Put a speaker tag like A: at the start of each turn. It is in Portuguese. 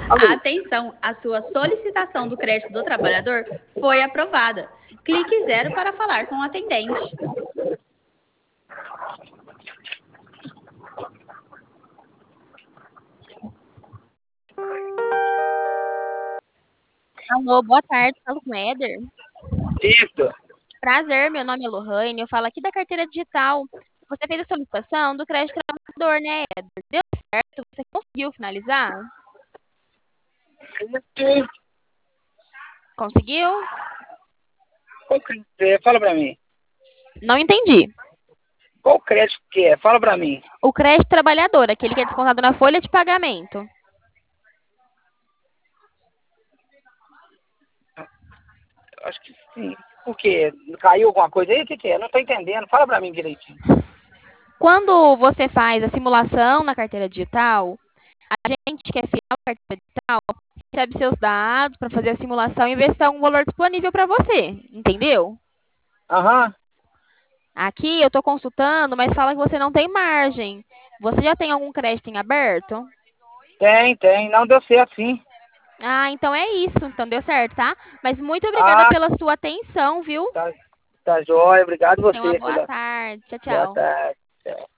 A: Alô?
B: Atenção, a sua solicitação do crédito do trabalhador foi aprovada. Clique zero para falar com o atendente.
C: Alô, boa tarde, falo com o Éder.
A: Isso.
C: Prazer, meu nome é Lohane, eu falo aqui da carteira digital. Você fez a solicitação do crédito trabalhador, né, Éder? Deu certo? Você conseguiu finalizar?
A: Isso.
C: Conseguiu?
A: Qual crédito que é? Fala pra mim.
C: Não entendi.
A: Qual crédito que é? Fala pra mim.
C: O crédito trabalhador, aquele que é descontado na folha de pagamento.
A: Acho que sim. Por quê? Caiu alguma coisa aí? O que que é? Não tô entendendo. Fala pra mim direitinho.
C: Quando você faz a simulação na carteira digital, a gente que é fiel à carteira digital recebe seus dados para fazer a simulação e ver se tem algum valor disponível para você, entendeu?
A: Aham.
C: Aqui eu estou consultando, mas fala que você não tem margem. Você já tem algum crédito em aberto?
A: Tem. Não deu certo, sim.
C: Ah, então é isso. Então deu certo, tá? Mas muito obrigada
A: Ah,
C: pela sua atenção, viu?
A: tá, tá jóia. Obrigado
C: Tenha uma
A: você
C: boa
A: pela...
C: tarde. Tchau,
A: Boa
C: tchau.
A: tarde. Tchau.